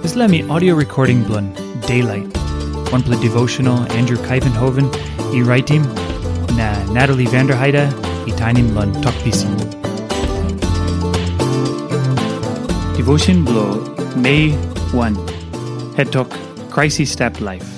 This let me audio recording blun Daylight. One play devotional Andrew Kuyvenhoven, I writing na Natalie Vanderheide, I tainim blun talkpisin. Devotion blow May 1. Head talk Christy Step Life.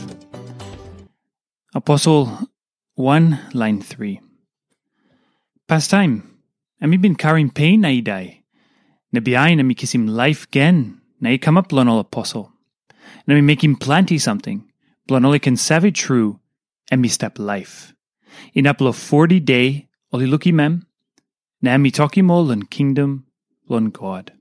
Apostle 1, line 3. Past time, ami been carrying pain na idai. Na biyain ami kisim life gen. Na I come up blon all apostle. Na mi make him planty something. Blon all I can savage true. And mi step life. In uplo 40 day, oli looky mem. Na mi talky mo lon kingdom, lon God.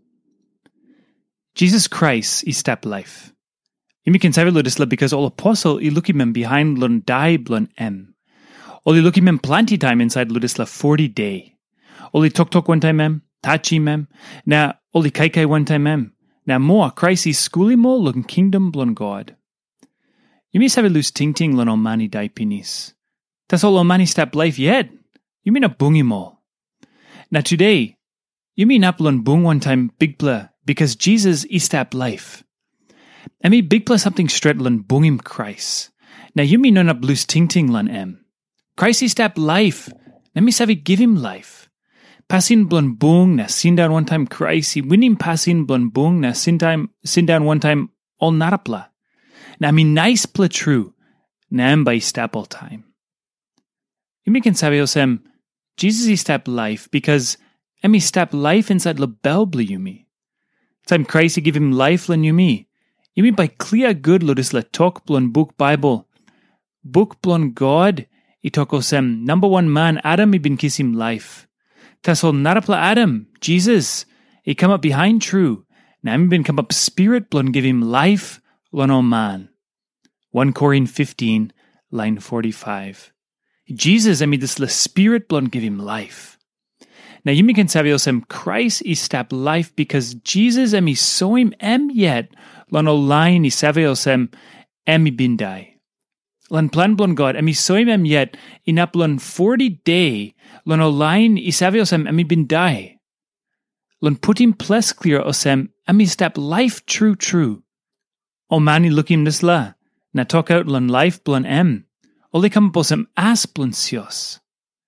Jesus Christ I step life. Imi can savage lo disla because all apostle I looky mem behind lon die blon em. Oli looky mem planty time inside lo disla 40 day. Oli talk one time mem. Tachi mem. Na oli kai one time mem. Na moa Christ I schooly mo lon kingdom blon God. You may have lose ting lon omani dai pinis. Tas all omani step life yet. You mean a bungi mo. Na today, you mean up lon bung one time big pla because Jesus I step life. I mean big pla something straight lon bungim Christ. Now you mean non up lose ting lon em. Christ I step life. Let me have give him life. Passin blon bung na sin down one time Christ, I win him passin blon bung na sin down one time all narapla. Na mi nice pla true, na em by step all time. You may can sabiosem, Jesus I step life because emi step life inside la belbli yumi. Time Christ I give him life lan yumi. You mean by clear good lodis la talk blon book Bible. Book blon God, I talkosem, number one man Adam I bin kiss him life. Tasol narapla Adam, Jesus, he come up behind true. Now I'm been come up spirit blon give him life, lon o man. 1 Corinthians 15, line 45. Jesus, I mean this la spirit blon give him life. Now you can sabiosem Christ I step life because Jesus I so him em yet, lon o line I sabiosem em I bin die. Lan plan blon God, emi soim em yet, inap lon 40 day, lon o line isaviosem emi bin die. Lon put him ples clear osem, emi step life true. O mani lookim this la, na talk out lon life blon em, oli come posem as blon sios.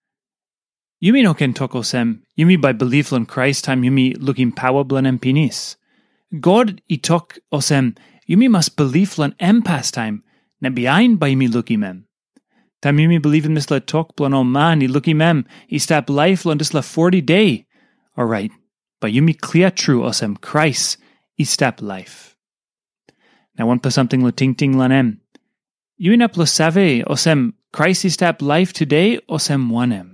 Yumi no ken talk osem, yumi by belief lon Christ time yumi looking power blon em pinis. God I talk osem, yumi must believe lon em pastime, na behind by me looky mem. Tam you me believe in this la talk blon o man, I looky mem, I step life lon this la 40 day. Alright, but you me clear true osem Christ, I step life. Now one plus something lo ting lan em. You in up lo save osem Christ I step life today osem one em.